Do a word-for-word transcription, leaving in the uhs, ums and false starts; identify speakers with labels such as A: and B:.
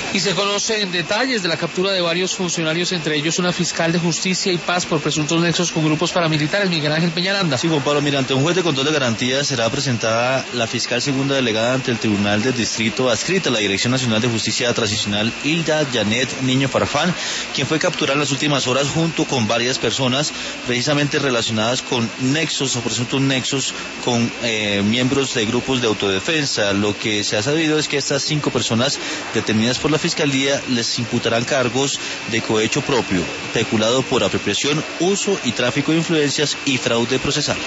A: Y se conocen detalles de la captura de varios funcionarios, entre ellos una fiscal de Justicia y Paz por presuntos nexos con grupos paramilitares. Miguel Ángel Peñaranda.
B: Sí, Juan Pablo, mira, ante un juez de control de garantías será presentada la fiscal segunda delegada ante el Tribunal del Distrito adscrita a la Dirección Nacional de Justicia Transicional, Hilda Janet Niño Farfán, quien fue capturada en las últimas horas junto con varias personas precisamente relacionadas con nexos o presuntos nexos con eh, miembros de grupos de autodefensa. Lo que se ha sabido es que estas cinco personas detenidas por la Fiscalía les imputarán cargos de cohecho propio, peculado por apropiación, uso y tráfico de influencias y fraude procesal.